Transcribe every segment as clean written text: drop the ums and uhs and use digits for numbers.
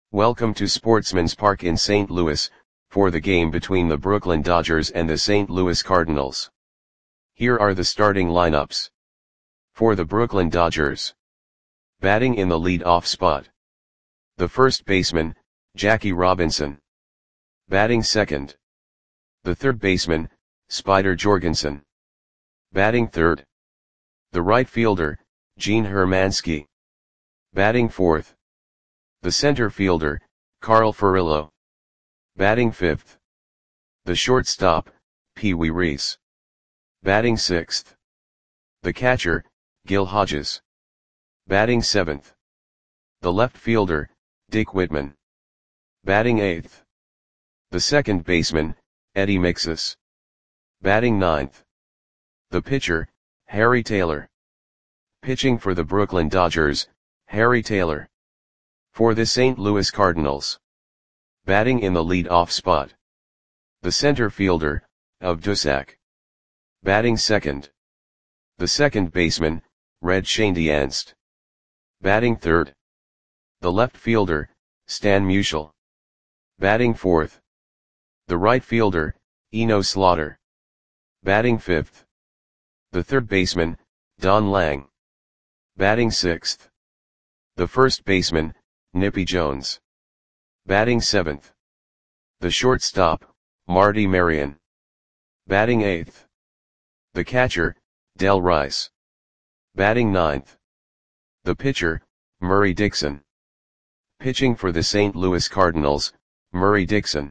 Welcome to Sportsman's Park in St. Louis, for the game between the Brooklyn Dodgers and the St. Louis Cardinals. Here are the starting lineups. For the Brooklyn Dodgers. Batting in the lead-off spot. The first baseman, Jackie Robinson. Batting second. The third baseman, Spider Jorgensen. Batting third. The right fielder, Gene Hermansky. Batting fourth. The center fielder, Carl Furillo. Batting fifth. The shortstop, Pee Wee Reese. Batting sixth. The catcher, Gil Hodges. Batting seventh. The left fielder, Dick Whitman. Batting eighth. The second baseman, Eddie Mixus. Batting ninth. The pitcher, Harry Taylor. Pitching for the Brooklyn Dodgers, Harry Taylor. For the St. Louis Cardinals. Batting in the lead-off spot. The center fielder, Of Dusac. Batting second. The second baseman, Red Schoendienst. Batting third. The left fielder, Stan Musial. Batting fourth. The right fielder, Eno Slaughter. Batting fifth. The third baseman, Don Lang. Batting sixth. The first baseman, Nippy Jones. Batting seventh. The shortstop, Marty Marion. Batting eighth. The catcher, Del Rice. Batting ninth. The pitcher, Murray Dixon. Pitching for the St. Louis Cardinals, Murray Dixon.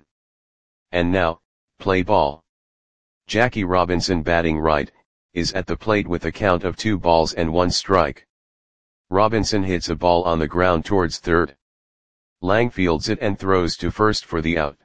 And now, play ball. Jackie Robinson batting right, is at the plate with a count of 2 balls and 1 strike. Robinson hits a ball on the ground towards third. Lang fields it and throws to first for the out.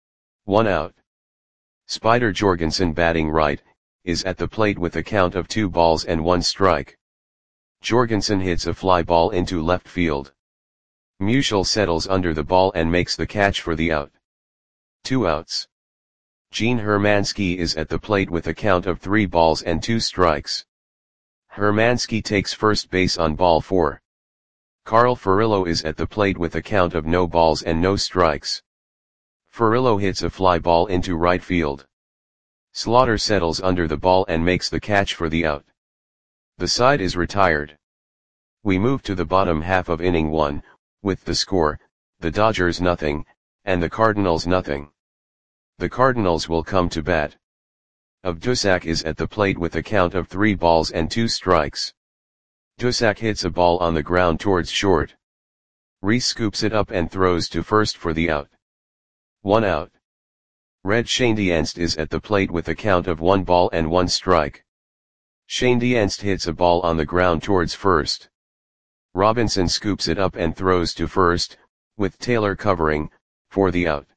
1 out. Spider Jorgensen batting right, is at the plate with a count of 2 balls and 1 strike. Jorgensen hits a fly ball into left field. Musial settles under the ball and makes the catch for the out. 2 outs. Gene Hermansky is at the plate with a count of 3 balls and 2 strikes. Hermansky takes first base on ball 4. Carl Furillo is at the plate with a count of no balls and no strikes. Furillo hits a fly ball into right field. Slaughter settles under the ball and makes the catch for the out. The side is retired. We move to the bottom half of inning 1, with the score, the Dodgers nothing, and the Cardinals nothing. The Cardinals will come to bat. Of Dusac is at the plate with a count of 3 balls and 2 strikes. Dusac hits a ball on the ground towards short. Reese scoops it up and throws to first for the out. 1 out. Red Schoendienst is at the plate with a count of 1 ball and 1 strike. Schoendienst hits a ball on the ground towards first. Robinson scoops it up and throws to first, with Taylor covering, for the out.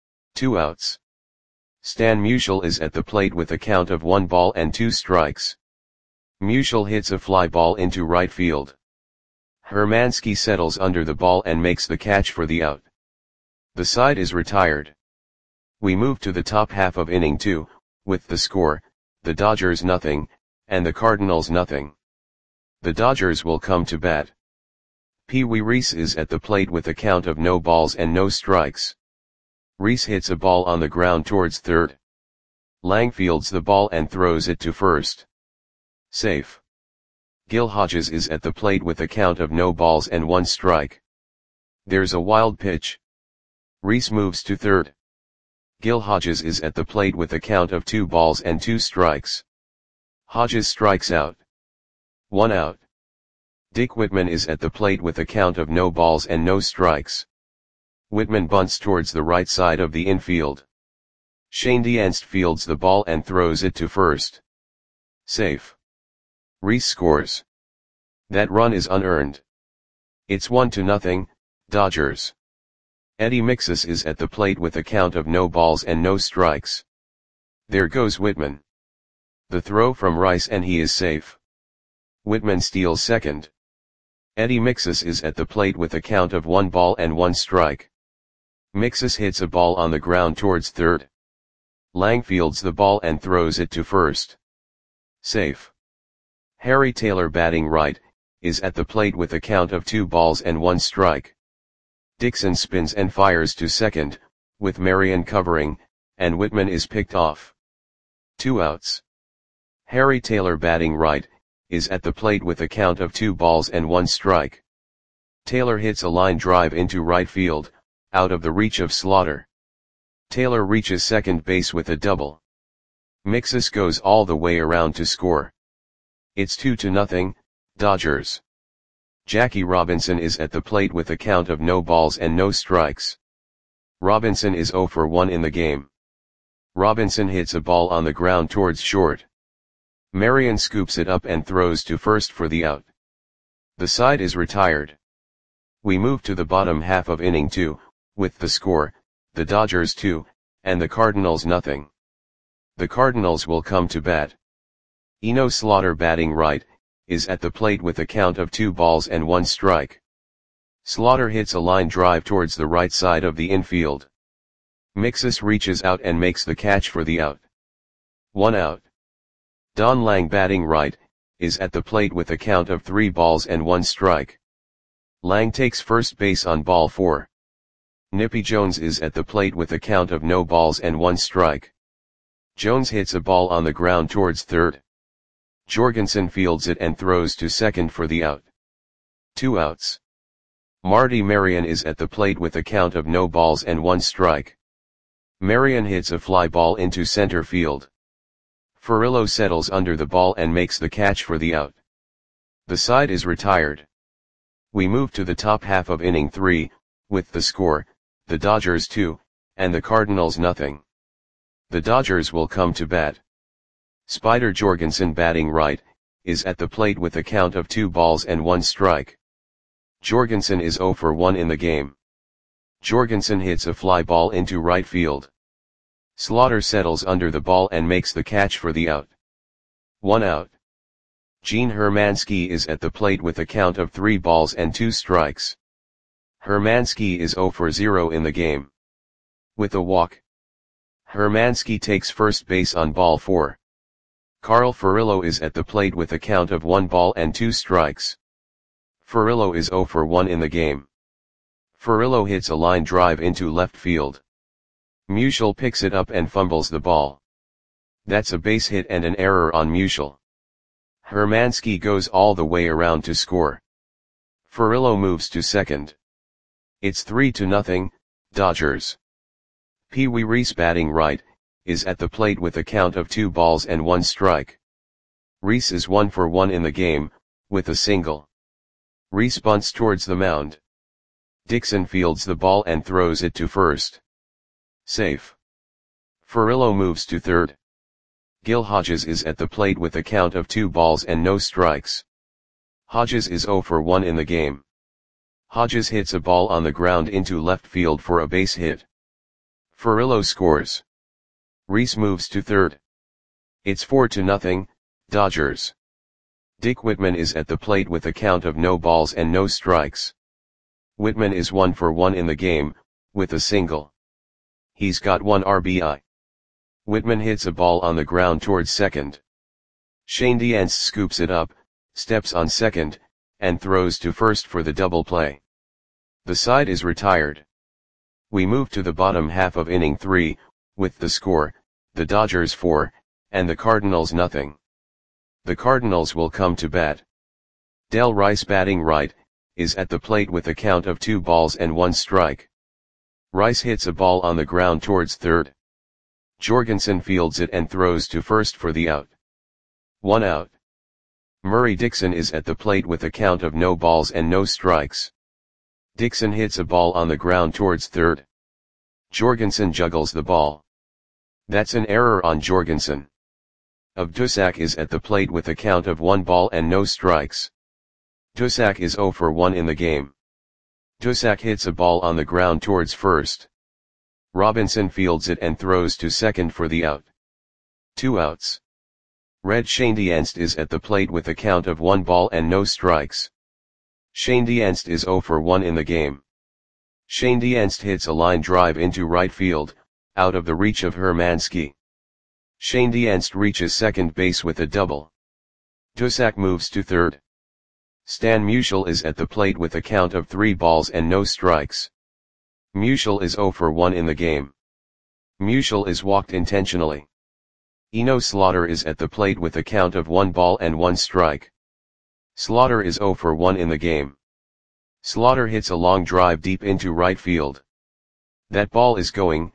2 outs. Stan Musial is at the plate with a count of 1 ball and 2 strikes. Musial hits a fly ball into right field. Hermansky settles under the ball and makes the catch for the out. The side is retired. We move to the top half of inning 2, with the score, the Dodgers nothing, and the Cardinals nothing. The Dodgers will come to bat. Pee Wee Reese is at the plate with a count of no balls and no strikes. Reese hits a ball on the ground towards third. Lang fields the ball and throws it to first. Safe. Gil Hodges is at the plate with a count of no balls and 1 strike. There's a wild pitch. Reese moves to third. Gil Hodges is at the plate with a count of 2 balls and 2 strikes. Hodges strikes out. 1 out. Dick Whitman is at the plate with a count of no balls and no strikes. Whitman bunts towards the right side of the infield. Schoendienst fields the ball and throws it to first. Safe. Reese scores. That run is unearned. It's 1-0, Dodgers. Eddie Mixus is at the plate with a count of no balls and no strikes. There goes Whitman. The throw from Rice and he is safe. Whitman steals second. Eddie Mixus is at the plate with a count of 1 ball and 1 strike. Mixus hits a ball on the ground towards third. Lang fields the ball and throws it to first. Safe. Harry Taylor batting right, is at the plate with a count of 2 balls and 1 strike. Dixon spins and fires to second, with Marion covering, and Whitman is picked off. 2 outs. Harry Taylor batting right, is at the plate with a count of 2 balls and 1 strike. Taylor hits a line drive into right field, out of the reach of Slaughter. Taylor reaches second base with a double. Mixus goes all the way around to score. It's 2-0, Dodgers. Jackie Robinson is at the plate with a count of no balls and no strikes. Robinson is 0 for 1 in the game. Robinson hits a ball on the ground towards short. Marion scoops it up and throws to first for the out. The side is retired. We move to the bottom half of inning 2, with the score, the Dodgers 2, and the Cardinals nothing. The Cardinals will come to bat. Eno Slaughter batting right, is at the plate with a count of 2 balls and 1 strike. Slaughter hits a line drive towards the right side of the infield. Mixus reaches out and makes the catch for the out. 1 out. Don Lang batting right, is at the plate with a count of 3 balls and 1 strike. Lang takes first base on ball 4. Nippy Jones is at the plate with a count of no balls and 1 strike. Jones hits a ball on the ground towards third. Jorgensen fields it and throws to second for the out. 2 outs. Marty Marion is at the plate with a count of no balls and 1 strike. Marion hits a fly ball into center field. Furillo settles under the ball and makes the catch for the out. The side is retired. We move to the top half of inning 3, with the score, the Dodgers 2, and the Cardinals nothing. The Dodgers will come to bat. Spider Jorgensen batting right, is at the plate with a count of 2 balls and 1 strike. Jorgensen is 0 for 1 in the game. Jorgensen hits a fly ball into right field. Slaughter settles under the ball and makes the catch for the out. 1 out. Gene Hermansky is at the plate with a count of 3 balls and 2 strikes. Hermansky is 0 for 0 in the game. With a walk. Hermansky takes first base on ball 4. Carl Furillo is at the plate with a count of 1 ball and 2 strikes. Furillo is 0 for 1 in the game. Furillo hits a line drive into left field. Musial picks it up and fumbles the ball. That's a base hit and an error on Musial. Hermansky goes all the way around to score. Furillo moves to second. It's 3-0, Dodgers. Pee Wee Reese batting right, is at the plate with a count of 2 balls and 1 strike. Reese is 1 for 1 in the game, with a single. Reese bunts towards the mound. Dixon fields the ball and throws it to first. Safe. Furillo moves to third. Gil Hodges is at the plate with a count of 2 balls and no strikes. Hodges is 0 for 1 in the game. Hodges hits a ball on the ground into left field for a base hit. Furillo scores. Reese moves to third. It's 4-0, Dodgers. Dick Whitman is at the plate with a count of no balls and no strikes. Whitman is 1 for 1 in the game, with a single. He's got 1 RBI. Whitman hits a ball on the ground towards second. Shane Dienst scoops it up, steps on second, and throws to first for the double play. The side is retired. We move to the bottom half of inning 3, with the score, the Dodgers 4, and the Cardinals nothing. The Cardinals will come to bat. Del Rice batting right, is at the plate with a count of 2 balls and 1 strike. Rice hits a ball on the ground towards third. Jorgensen fields it and throws to first for the out. 1 out. Murray Dixon is at the plate with a count of no balls and no strikes. Dixon hits a ball on the ground towards third. Jorgensen juggles the ball. That's an error on Jorgensen. Dusak is at the plate with a count of 1 ball and no strikes. Dusak is 0 for 1 in the game. Dusak hits a ball on the ground towards first. Robinson fields it and throws to second for the out. 2 outs. Red Shane Dienst is at the plate with a count of 1 ball and no strikes. Shane Dienst is 0 for 1 in the game. Shane Dienst hits a line drive into right field, out of the reach of Hermansky. Shane Dienst reaches second base with a double. Dusak moves to third. Stan Musial is at the plate with a count of 3 balls and no strikes. Musial is 0 for 1 in the game. Musial is walked intentionally. Eno Slaughter is at the plate with a count of 1 ball and 1 strike. Slaughter is 0 for 1 in the game. Slaughter hits a long drive deep into right field. That ball is going,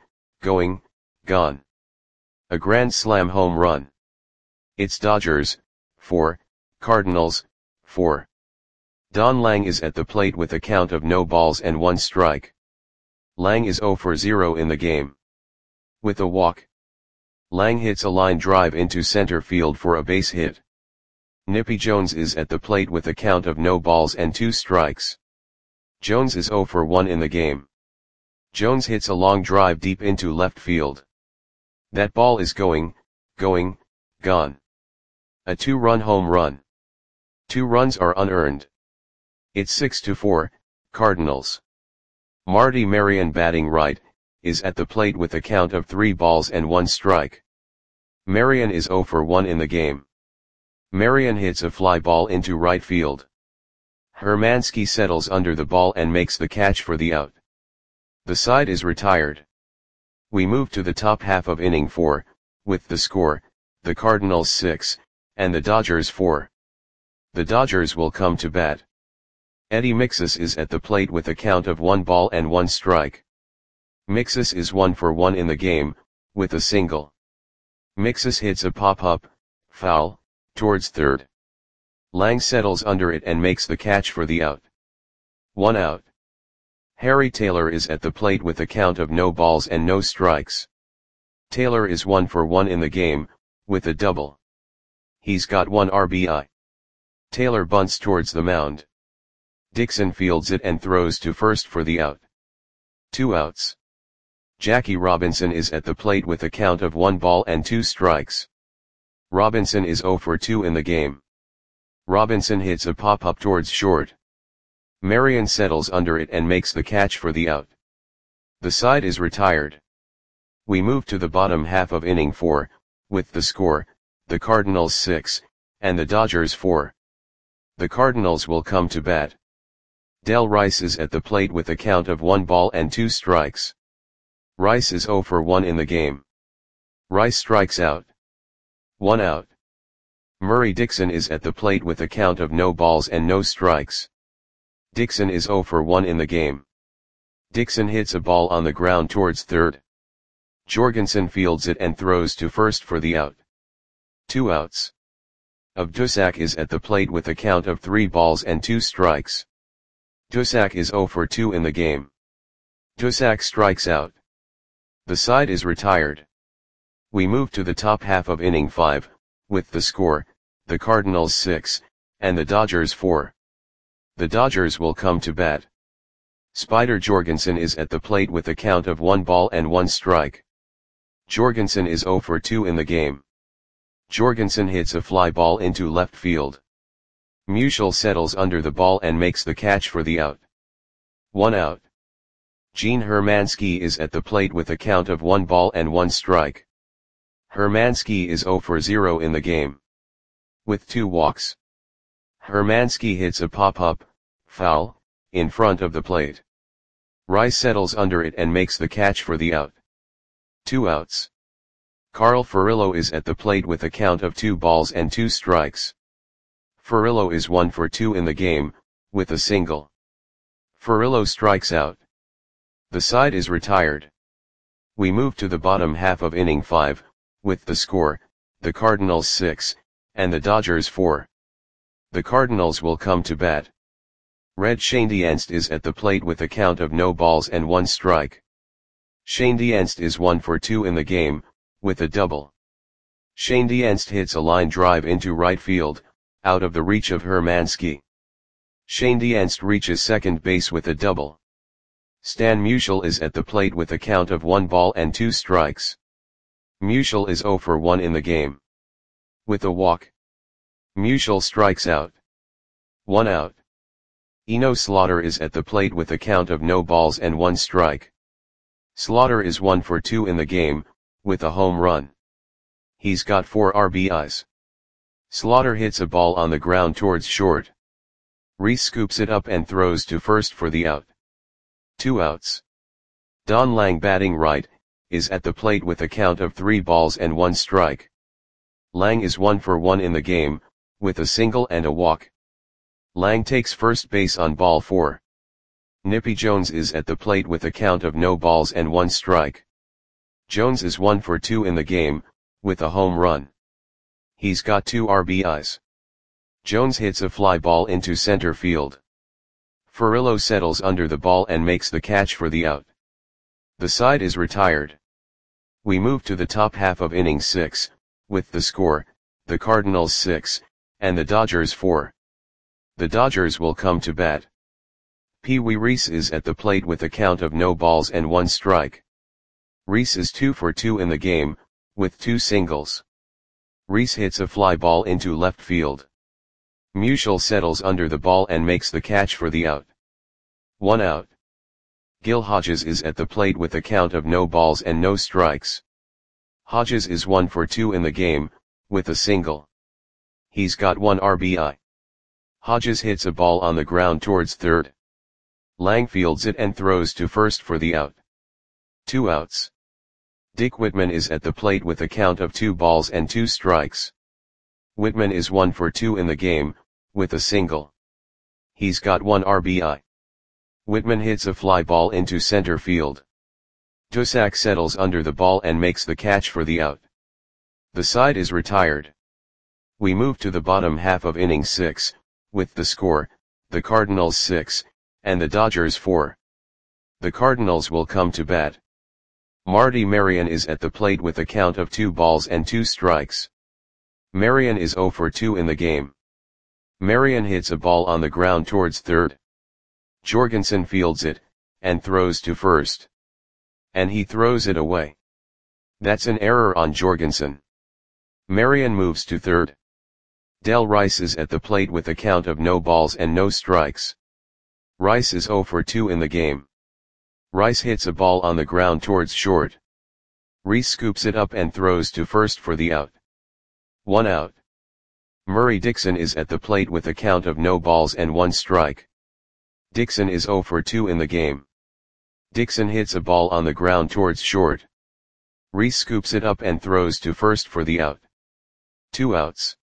gone. A grand slam home run. It's Dodgers, 4, Cardinals, 4. Don Lang is at the plate with a count of no balls and 1 strike. Lang is 0 for 0 in the game. With a walk, Lang hits a line drive into center field for a base hit. Nippy Jones is at the plate with a count of no balls and 2 strikes. Jones is 0 for 1 in the game. Jones hits a long drive deep into left field. That ball is going, gone. A 2-run home run. 2 runs are unearned. It's 6-4, Cardinals. Marty Marion batting right, is at the plate with a count of 3 balls and 1 strike. Marion is 0 for 1 in the game. Marion hits a fly ball into right field. Hermansky settles under the ball and makes the catch for the out. The side is retired. We move to the top half of inning 4, with the score, the Cardinals 6, and the Dodgers 4. The Dodgers will come to bat. Eddie Mixus is at the plate with a count of 1 ball and 1 strike. Mixus is 1 for 1 in the game, with a single. Mixus hits a pop-up, foul, towards third. Lang settles under it and makes the catch for the out. 1 out. Harry Taylor is at the plate with a count of no balls and no strikes. Taylor is 1 for 1 in the game, with a double. He's got 1 RBI. Taylor bunts towards the mound. Dixon fields it and throws to first for the out. 2 outs. Jackie Robinson is at the plate with a count of 1 ball and 2 strikes. Robinson is 0 for 2 in the game. Robinson hits a pop-up towards short. Marion settles under it and makes the catch for the out. The side is retired. We move to the bottom half of inning 4, with the score, the Cardinals 6, and the Dodgers 4. The Cardinals will come to bat. Del Rice is at the plate with a count of 1 ball and 2 strikes. Rice is 0 for 1 in the game. Rice strikes out. 1 out. Murray Dixon is at the plate with a count of no balls and no strikes. Dixon is 0 for 1 in the game. Dixon hits a ball on the ground towards third. Jorgensen fields it and throws to first for the out. 2 outs. Dusak is at the plate with a count of 3 balls and 2 strikes. Dusak is 0 for 2 in the game. Dusak strikes out. The side is retired. We move to the top half of inning 5, with the score, the Cardinals 6, and the Dodgers 4. The Dodgers will come to bat. Spider Jorgensen is at the plate with a count of 1 ball and 1 strike. Jorgensen is 0 for 2 in the game. Jorgensen hits a fly ball into left field. Musial settles under the ball and makes the catch for the out. 1 out. Gene Hermansky is at the plate with a count of 1 ball and 1 strike. Hermansky is 0 for 0 in the game. With 2 walks. Hermansky hits a pop-up, foul, in front of the plate. Rice settles under it and makes the catch for the out. 2 outs. Carl Furillo is at the plate with a count of 2 balls and 2 strikes. Furillo is 1 for 2 in the game, with a single. Furillo strikes out. The side is retired. We move to the bottom half of inning 5, with the score, the Cardinals 6, and the Dodgers 4. The Cardinals will come to bat. Red Schoendienst is at the plate with a count of no balls and 1 strike. Schoendienst is 1 for 2 in the game, with a double. Schoendienst hits a line drive into right field, out of the reach of Hermansky. Schoendienst reaches second base with a double. Stan Musial is at the plate with a count of 1 ball and 2 strikes. Musial is 0 for 1 in the game. With a walk, Musial strikes out. 1 out. Eno Slaughter is at the plate with a count of no balls and 1 strike. Slaughter is 1 for 2 in the game, with a home run. He's got 4 RBIs. Slaughter hits a ball on the ground towards short. Reese scoops it up and throws to first for the out. 2 outs. Don Lang batting right, is at the plate with a count of 3 balls and 1 strike. Lang is 1 for 1 in the game, with a single and a walk. Lang takes first base on ball 4. Nippy Jones is at the plate with a count of no balls and 1 strike. Jones is 1 for 2 in the game, with a home run. He's got 2 RBIs. Jones hits a fly ball into center field. Furillo settles under the ball and makes the catch for the out. The side is retired. We move to the top half of inning 6, with the score, the Cardinals 6, and the Dodgers 4. The Dodgers will come to bat. Pee Wee Reese is at the plate with a count of no balls and 1 strike. Reese is 2 for 2 in the game, with 2 singles. Reese hits a fly ball into left field. Musial settles under the ball and makes the catch for the out. 1 out. Gil Hodges is at the plate with a count of no balls and no strikes. Hodges is 1 for 2 in the game, with a single. He's got 1 RBI. Hodges hits a ball on the ground towards third. Lang fields it and throws to first for the out. 2 outs. Dick Whitman is at the plate with a count of 2 balls and 2 strikes. Whitman is 1 for 2 in the game, with a single. He's got 1 RBI. Whitman hits a fly ball into center field. Dusak settles under the ball and makes the catch for the out. The side is retired. We move to the bottom half of inning 6, with the score, the Cardinals 6, and the Dodgers 4. The Cardinals will come to bat. Marty Marion is at the plate with a count of 2 balls and 2 strikes. Marion is 0 for 2 in the game. Marion hits a ball on the ground towards third. Jorgensen fields it, and throws to first. And he throws it away. That's an error on Jorgensen. Marion moves to third. Del Rice is at the plate with a count of no balls and no strikes. Rice is 0 for 2 in the game. Rice hits a ball on the ground towards short. Reese scoops it up and throws to first for the out. 1 out. Murray Dixon is at the plate with a count of no balls and 1 strike. Dixon is 0 for 2 in the game. Dixon hits a ball on the ground towards short. Reese scoops it up and throws to first for the out. 2 outs.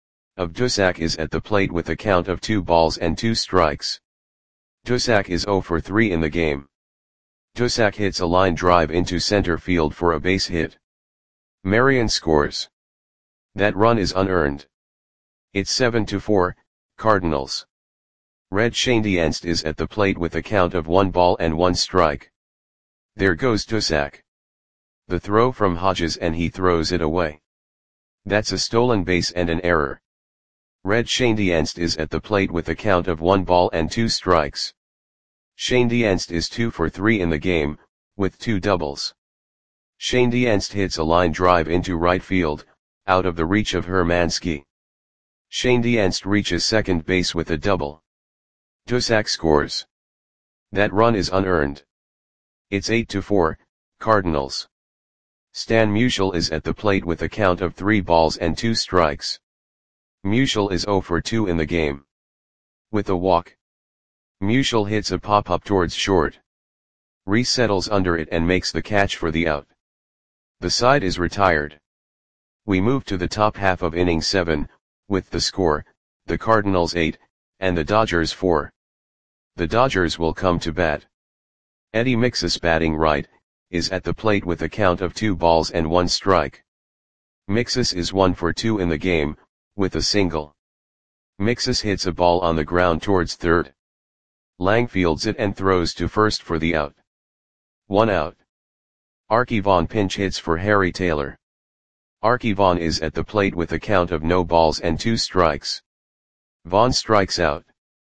Dusak is at the plate with a count of 2 balls and 2 strikes. Dusak is 0 for 3 in the game. Dusak hits a line drive into center field for a base hit. Marion scores. That run is unearned. It's 7-4, Cardinals. Red Schoendienst is at the plate with a count of 1 ball and 1 strike. There goes Dusak. The throw from Hodges and he throws it away. That's a stolen base and an error. Red Schoendienst is at the plate with a count of 1 ball and 2 strikes. Schoendienst is 2 for 3 in the game, with 2 doubles. Schoendienst hits a line drive into right field, out of the reach of Hermansky. Schoendienst reaches second base with a double. Dusak scores. That run is unearned. It's 8-4, Cardinals. Stan Musial is at the plate with a count of 3 balls and 2 strikes. Musial is 0 for 2 in the game. With a walk. Musial hits a pop-up towards short. Reese settles under it and makes the catch for the out. The side is retired. We move to the top half of inning 7, with the score, the Cardinals 8, and the Dodgers 4. The Dodgers will come to bat. Eddie Mixus batting right, is at the plate with a count of 2 balls and 1 strike. Mixus is 1 for 2 in the game, with a single. Mixus hits a ball on the ground towards third. Lang fields it and throws to first for the out. 1 out. Arky Vaughan pinch hits for Harry Taylor. Arky Vaughan is at the plate with a count of no balls and 2 strikes. Vaughan strikes out.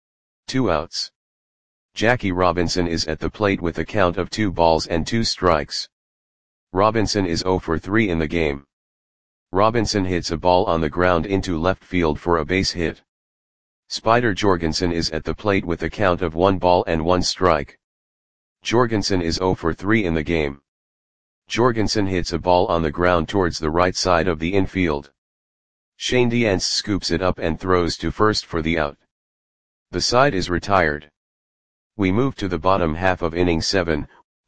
2 outs. Jackie Robinson is at the plate with a count of 2 balls and 2 strikes. Robinson is 0 for 3 in the game. Robinson hits a ball on the ground into left field for a base hit. Spider Jorgensen is at the plate with a count of 1 ball and 1 strike. Jorgensen is 0 for 3 in the game. Jorgensen hits a ball on the ground towards the right side of the infield. Schoendienst scoops it up and throws to first for the out. The side is retired. We move to the bottom half of inning 7,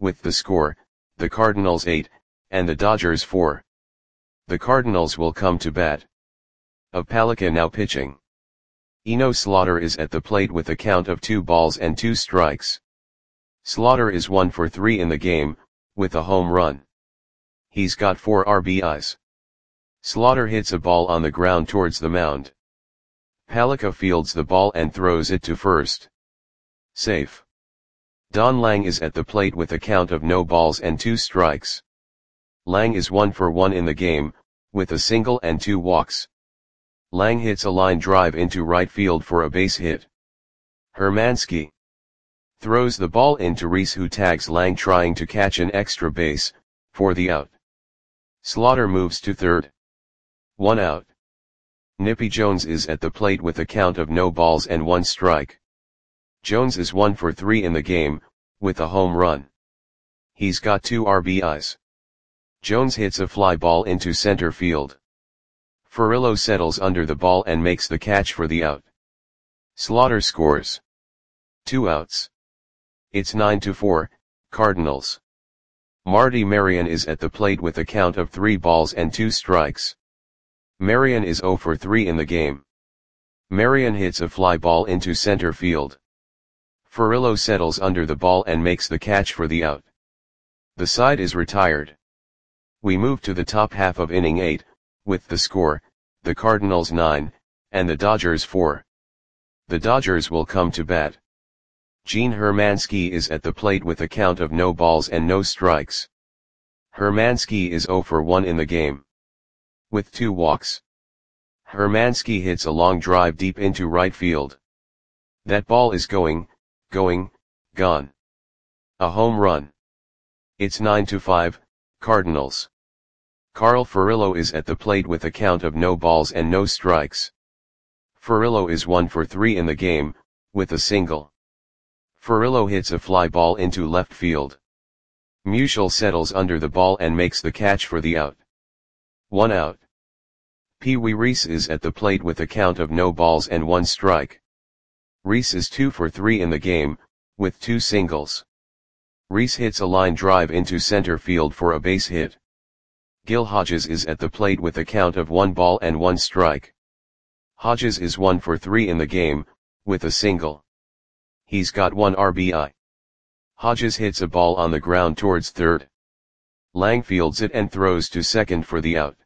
with the score, the Cardinals 8, and the Dodgers 4. The Cardinals will come to bat. Of Palika now pitching. Eno Slaughter is at the plate with a count of 2 balls and 2 strikes. Slaughter is 1 for 3 in the game, with a home run. He's got 4 RBIs. Slaughter hits a ball on the ground towards the mound. Palika fields the ball and throws it to first. Safe. Don Lang is at the plate with a count of no balls and 2 strikes. Lang is 1 for 1 in the game, with a single and 2 walks. Lang hits a line drive into right field for a base hit. Hermansky throws the ball into Reese, who tags Lang trying to catch an extra base, for the out. Slaughter moves to third. 1 out. Nippy Jones is at the plate with a count of no balls and 1 strike. Jones is 1 for 3 in the game, with a home run. He's got 2 RBIs. Jones hits a fly ball into center field. Furillo settles under the ball and makes the catch for the out. Slaughter scores. 2 outs. It's 9-4, Cardinals. Marty Marion is at the plate with a count of 3 balls and 2 strikes. Marion is 0 for 3 in the game. Marion hits a fly ball into center field. Furillo settles under the ball and makes the catch for the out. The side is retired. We move to the top half of inning 8, with the score, the Cardinals 9, and the Dodgers 4. The Dodgers will come to bat. Gene Hermansky is at the plate with a count of no balls and no strikes. Hermansky is 0 for 1 in the game, with 2 walks. Hermansky hits a long drive deep into right field. That ball is gone. A home run. It's 9-5, Cardinals. Carl Furillo is at the plate with a count of no balls and no strikes. Furillo is 1 for 3 in the game, with a single. Furillo hits a fly ball into left field. Musial settles under the ball and makes the catch for the out. 1 out. Pee Wee Reese is at the plate with a count of no balls and 1 strike. Reese is 2 for 3 in the game, with 2 singles. Reese hits a line drive into center field for a base hit. Gil Hodges is at the plate with a count of 1 ball and 1 strike. Hodges is 1 for 3 in the game, with a single. He's got 1 RBI. Hodges hits a ball on the ground towards third. Lang fields it and throws to second for the out.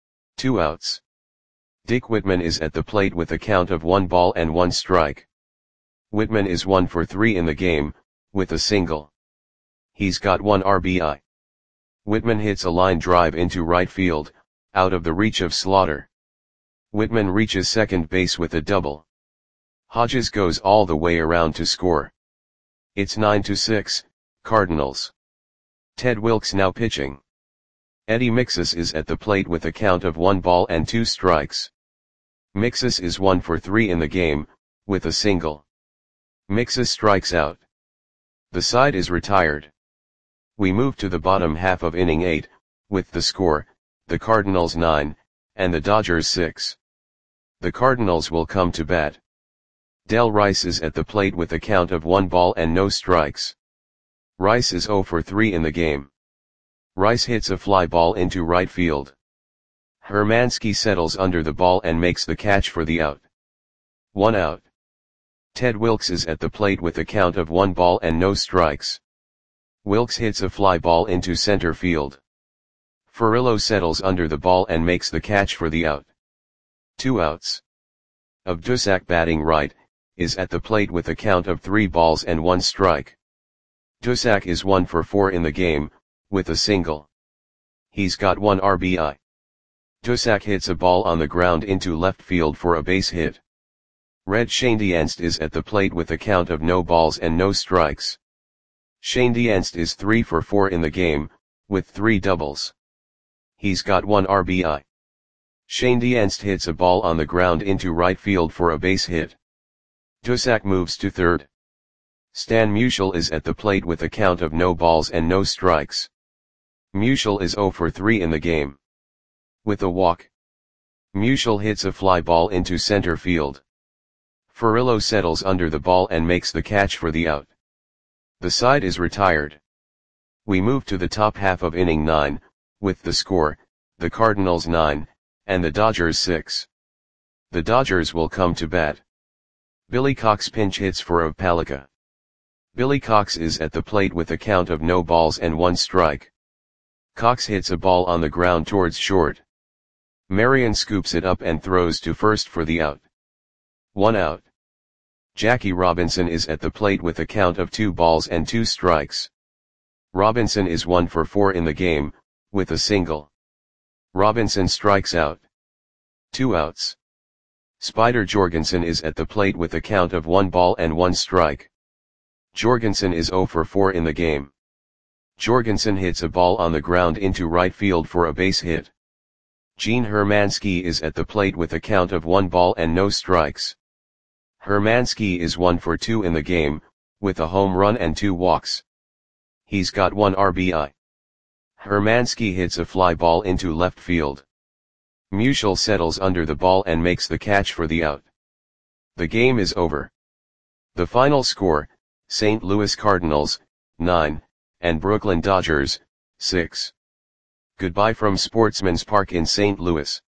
2 outs. Dick Whitman is at the plate with a count of 1 ball and 1 strike. Whitman is 1 for 3 in the game, with a single. He's got 1 RBI. Whitman hits a line drive into right field, out of the reach of Slaughter. Whitman reaches second base with a double. Hodges goes all the way around to score. It's 9-6, Cardinals. Ted Wilkes now pitching. Eddie Mixus is at the plate with a count of 1 ball and 2 strikes. Mixus is 1 for 3 in the game, with a single. Mixus strikes out. The side is retired. We move to the bottom half of inning 8, with the score, the Cardinals 9, and the Dodgers 6. The Cardinals will come to bat. Del Rice is at the plate with a count of 1 ball and no strikes. Rice is 0 for 3 in the game. Rice hits a fly ball into right field. Hermansky settles under the ball and makes the catch for the out. 1 out. Ted Wilkes is at the plate with a count of 1 ball and no strikes. Wilkes hits a fly ball into center field. Furillo settles under the ball and makes the catch for the out. 2 outs. Dusak batting right, is at the plate with a count of 3 balls and 1 strike. Dusak is 1 for 4 in the game, with a single. He's got 1 RBI. Dusak hits a ball on the ground into left field for a base hit. Red Schoendienst is at the plate with a count of no balls and no strikes. Schoendienst is 3 for 4 in the game, with 3 doubles. He's got 1 RBI. Schoendienst hits a ball on the ground into right field for a base hit. Dusak moves to third. Stan Musial is at the plate with a count of no balls and no strikes. Musial is 0 for 3 in the game, with a walk. Musial hits a fly ball into center field. Furillo settles under the ball and makes the catch for the out. The side is retired. We move to the top half of inning 9, with the score, the Cardinals 9, and the Dodgers 6. The Dodgers will come to bat. Billy Cox pinch hits for of Palika. Billy Cox is at the plate with a count of no balls and 1 strike. Cox hits a ball on the ground towards short. Marion scoops it up and throws to first for the out. 1 out. Jackie Robinson is at the plate with a count of 2 balls and 2 strikes. Robinson is 1 for 4 in the game, with a single. Robinson strikes out. 2 outs. Spider Jorgensen is at the plate with a count of 1 ball and 1 strike. Jorgensen is 0 for 4 in the game. Jorgensen hits a ball on the ground into right field for a base hit. Gene Hermansky is at the plate with a count of 1 ball and no strikes. Hermansky is 1 for 2 in the game, with a home run and 2 walks. He's got 1 RBI. Hermansky hits a fly ball into left field. Musial settles under the ball and makes the catch for the out. The game is over. The final score, St. Louis Cardinals, 9, and Brooklyn Dodgers, 6. Goodbye from Sportsman's Park in St. Louis.